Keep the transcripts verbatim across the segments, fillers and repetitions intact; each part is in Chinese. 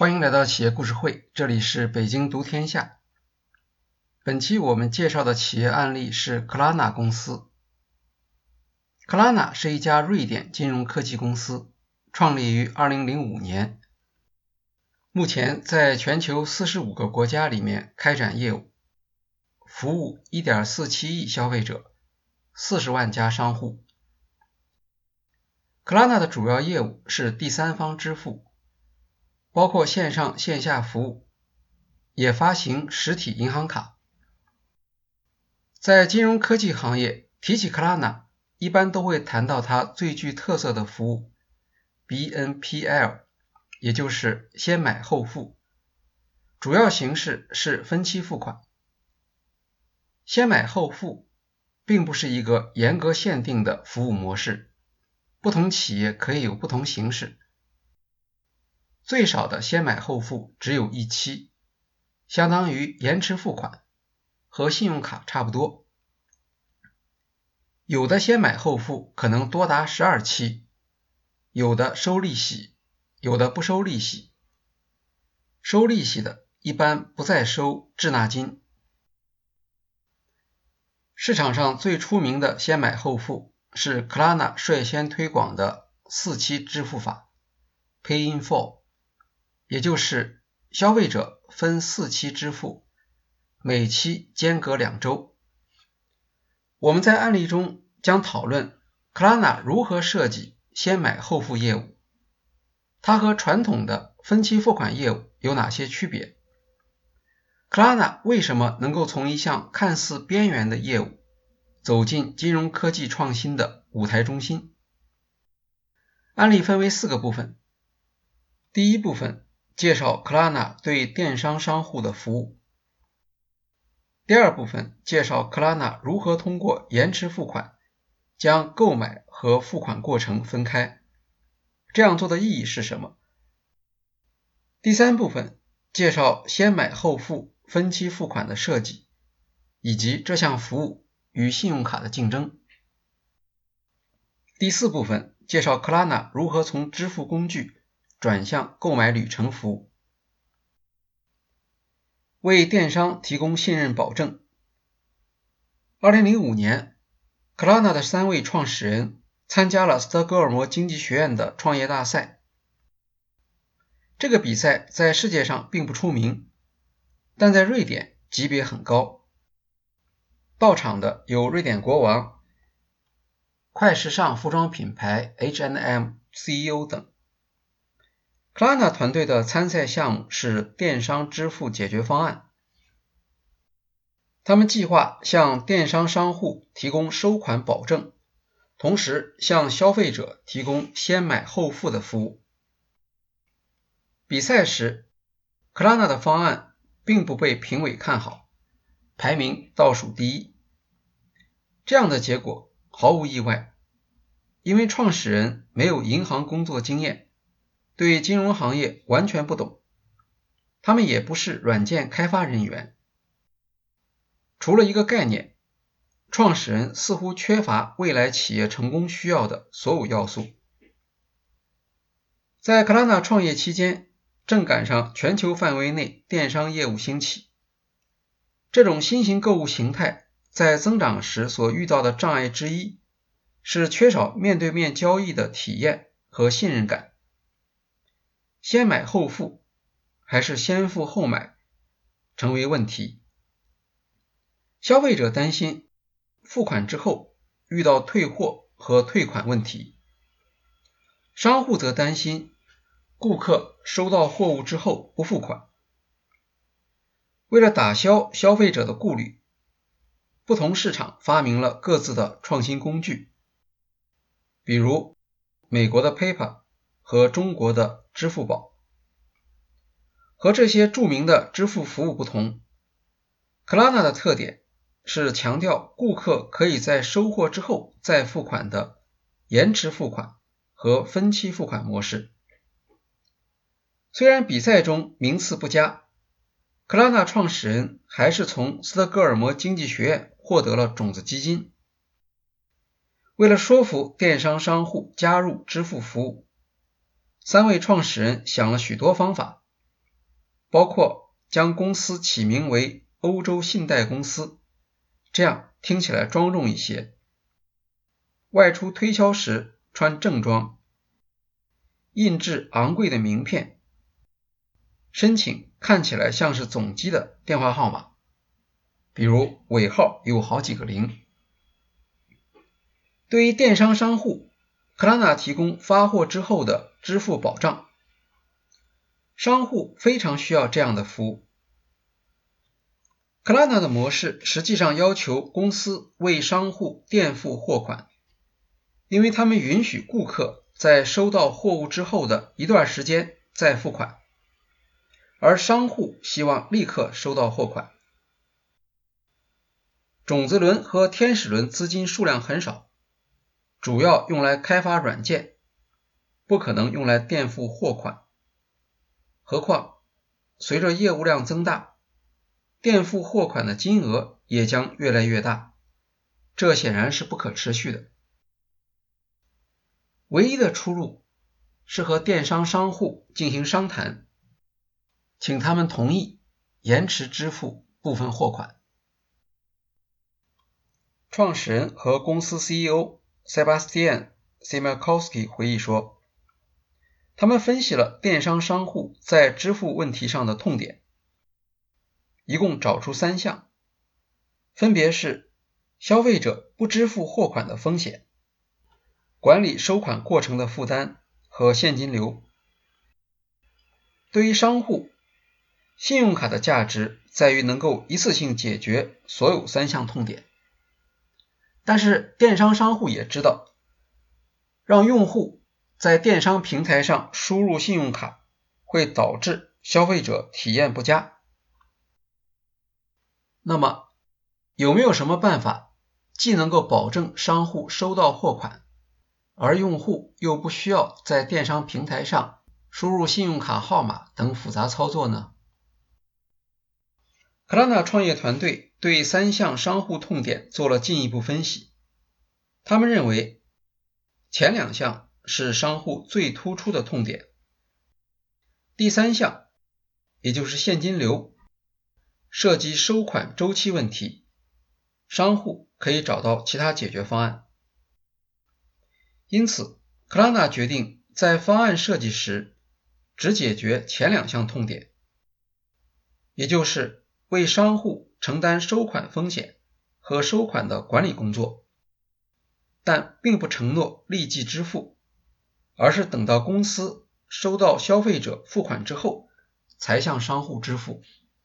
欢迎来到企业故事会，这里是北京读天下。本期我们介绍的企业案例是 Klarna 公司。Klarna 是一家瑞典金融科技公司，创立于二零零五年，目前在全球四十五个国家里面开展业务，服务 一点四七亿消费者，四十万家商户。Klarna 的主要业务是第三方支付，包括线上线下服务，也发行实体银行卡。在金融科技行业，提起 Klarna 一般都会谈到它最具特色的服务 B N P L， 也就是先买后付，主要形式是分期付款。先买后付并不是一个严格限定的服务模式，不同企业可以有不同形式。最少的先买后付只有一期，相当于延迟付款，和信用卡差不多。有的先买后付可能多达十二期，有的收利息，有的不收利息。收利息的一般不再收滞纳金。市场上最出名的先买后付是 Klarna 率先推广的四期支付法 Pay in Four，也就是消费者分四期支付，每期间隔两周。我们在案例中将讨论 Klarna 如何设计先买后付业务，它和传统的分期付款业务有哪些区别？ Klarna 为什么能够从一项看似边缘的业务走进金融科技创新的舞台中心？案例分为四个部分。第一部分介绍 Klarna 对电商商户的服务。第二部分介绍 Klarna 如何通过延迟付款将购买和付款过程分开，这样做的意义是什么？第三部分介绍先买后付分期付款的设计，以及这项服务与信用卡的竞争。第四部分介绍 Klarna 如何从支付工具转向购买旅程服务。为电商提供信任保证。二零零五年 Klarna 的三位创始人参加了斯德哥尔摩经济学院的创业大赛。这个比赛在世界上并不出名，但在瑞典级别很高。到场的有瑞典国王、快时尚服装品牌 H and M C E O 等。Klarna 团队的参赛项目是电商支付解决方案。他们计划向电商商户提供收款保证，同时向消费者提供先买后付的服务。比赛时 Klarna 的方案并不被评委看好，排名倒数第一。这样的结果毫无意外，因为创始人没有银行工作经验，对金融行业完全不懂，他们也不是软件开发人员。除了一个概念，创始人似乎缺乏未来企业成功需要的所有要素。在 Klarna 创业期间，正赶上全球范围内电商业务兴起。这种新型购物形态在增长时所遇到的障碍之一，是缺少面对面交易的体验和信任感。先买后付还是先付后买成为问题。消费者担心付款之后遇到退货和退款问题，商户则担心顾客收到货物之后不付款。为了打消消费者的顾虑，不同市场发明了各自的创新工具，比如美国的 PayPal 和中国的支付宝。和这些著名的支付服务不同， Klarna 的特点是强调顾客可以在收货之后再付款的延迟付款和分期付款模式。虽然比赛中名次不佳， Klarna 创始人还是从斯德哥尔摩经济学院获得了种子基金。为了说服电商商户加入支付服务，三位创始人想了许多方法， 包括将公司起名为欧洲信贷公司，这样听起来庄重一些。外出推销时穿正装，印制昂贵的名片，申请看起来像是总机的电话号码，比如尾号有好几个零。对于电商商户，克拉纳提供发货之后的支付保障，商户非常需要这样的服务。克拉纳的模式实际上要求公司为商户垫付货款，因为他们允许顾客在收到货物之后的一段时间再付款，而商户希望立刻收到货款。种子轮和天使轮资金数量很少，主要用来开发软件，不可能用来垫付货款。何况随着业务量增大，垫付货款的金额也将越来越大，这显然是不可持续的。唯一的出路是和电商商户进行商谈，请他们同意延迟支付部分货款。创始人和公司 C E O Sebastian Siemiatkowski 回忆说，他们分析了电商商户在支付问题上的痛点，一共找出三项，分别是消费者不支付货款的风险、管理收款过程的负担和现金流。对于商户，信用卡的价值在于能够一次性解决所有三项痛点。但是电商商户也知道，让用户在电商平台上输入信用卡会导致消费者体验不佳。那么有没有什么办法既能够保证商户收到货款，而用户又不需要在电商平台上输入信用卡号码等复杂操作呢？克拉纳创业团队对三项商户痛点做了进一步分析，他们认为前两项是商户最突出的痛点，第三项也就是现金流涉及收款周期问题，商户可以找到其他解决方案。因此克拉纳决定在方案设计时只解决前两项痛点，也就是为商户承担收款风险和收款的管理工作，但并不承诺立即支付，而是等到公司收到消费者付款之后才向商户支付。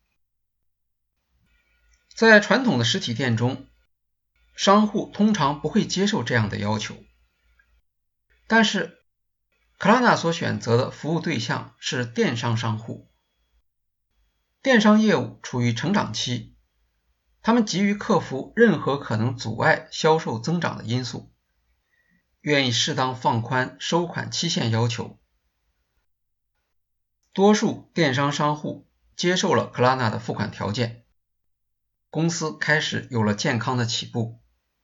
在传统的实体店中，商户通常不会接受这样的要求，但是克拉纳所选择的服务对象是电商商户。电商业务处于成长期，他们急于克服任何可能阻碍销售增长的因素，愿意适当放宽收款期限要求。多数电商商户接受了克拉纳的付款条件，公司开始有了健康的起步。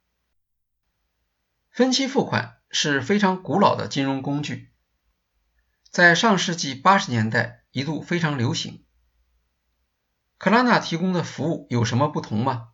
分期付款是非常古老的金融工具，在上世纪八十年代一度非常流行。克拉纳提供的服务有什么不同吗？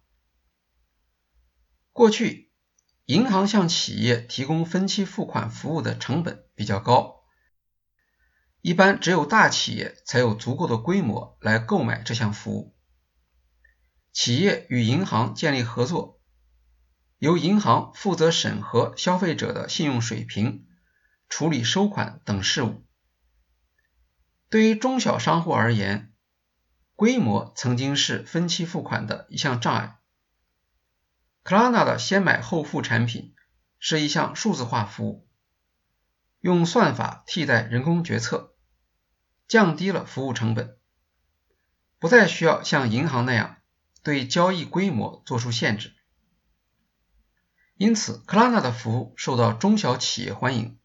过去，银行向企业提供分期付款服务的成本比较高，一般只有大企业才有足够的规模来购买这项服务。企业与银行建立合作，由银行负责审核消费者的信用水平，处理收款等事务。对于中小商户而言，规模曾经是分期付款的一项障碍。克拉纳的先买后付产品是一项数字化服务，用算法替代人工决策，降低了服务成本，不再需要像银行那样对交易规模做出限制。因此克拉纳的服务受到中小企业欢迎。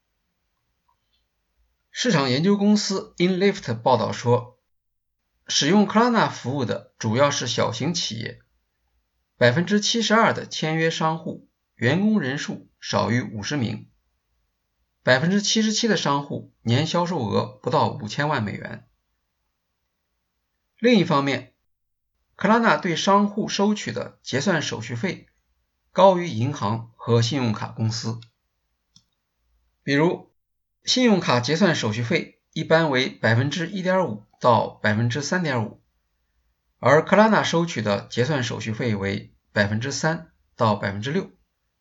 市场研究公司 InLift 报道说，使用克拉纳服务的主要是小型企业， 百分之七十二 的签约商户员工人数少于五十名， 百分之七十七 的商户年销售额不到五千万美元。 另一方面，克拉纳对商户收取的结算手续费高于银行和信用卡公司。比如，信用卡结算手续费一般为 百分之一点五 到 百分之三点五， 而克拉纳收取的结算手续费为 百分之三 到 百分之六。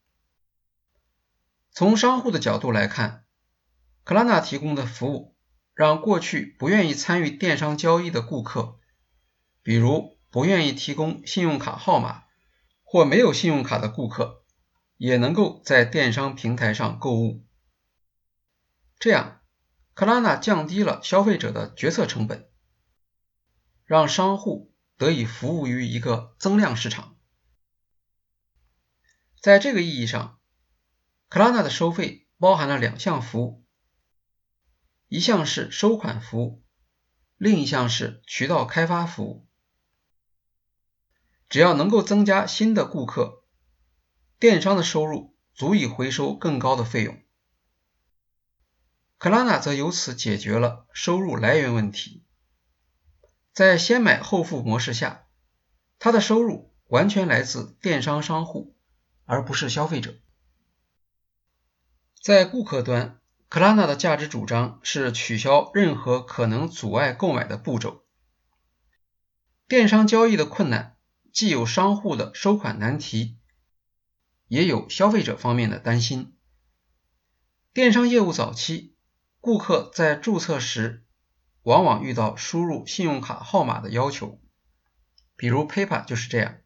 从商户的角度来看，克拉纳提供的服务让过去不愿意参与电商交易的顾客，比如不愿意提供信用卡号码或没有信用卡的顾客，也能够在电商平台上购物。这样，克拉纳降低了消费者的决策成本，让商户得以服务于一个增量市场。在这个意义上，克拉纳的收费包含了两项服务，一项是收款服务，另一项是渠道开发服务。只要能够增加新的顾客，电商的收入足以回收更高的费用。克拉纳则由此解决了收入来源问题。在先买后付模式下，它的收入完全来自电商商户，而不是消费者。在顾客端，克拉纳的价值主张是取消任何可能阻碍购买的步骤。电商交易的困难既有商户的收款难题，也有消费者方面的担心。电商业务早期，顾客在注册时往往遇到输入信用卡号码的要求，比如 PayPal 就是这样。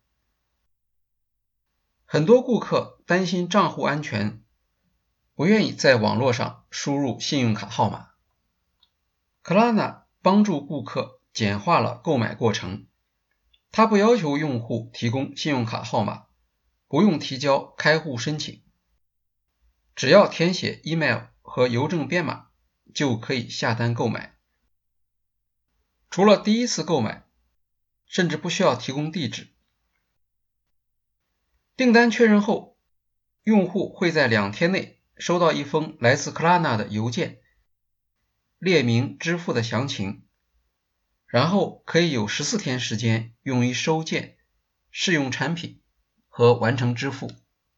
很多顾客担心账户安全，不愿意在网络上输入信用卡号码。克拉纳帮助顾客简化了购买过程，它不要求用户提供信用卡号码，不用提交开户申请，只要填写 email 和邮政编码就可以下单购买。除了第一次购买，甚至不需要提供地址。订单确认后，用户会在两天内收到一封来自克拉纳的邮件，列明支付的详情，然后可以有十四天时间用于收件、试用产品和完成支付。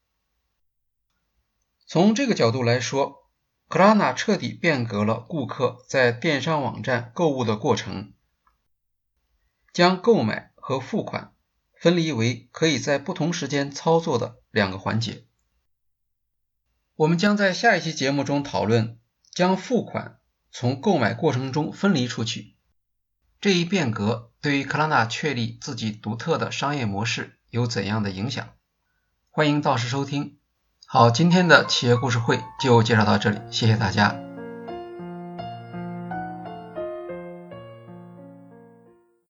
从这个角度来说，克拉纳彻底变革了顾客在电商网站购物的过程，将购买和付款分离为可以在不同时间操作的两个环节。我们将在下一期节目中讨论将付款从购买过程中分离出去，这一变革对于克拉纳确立自己独特的商业模式有怎样的影响。欢迎到时收听。好，今天的企业故事会就介绍到这里，谢谢大家。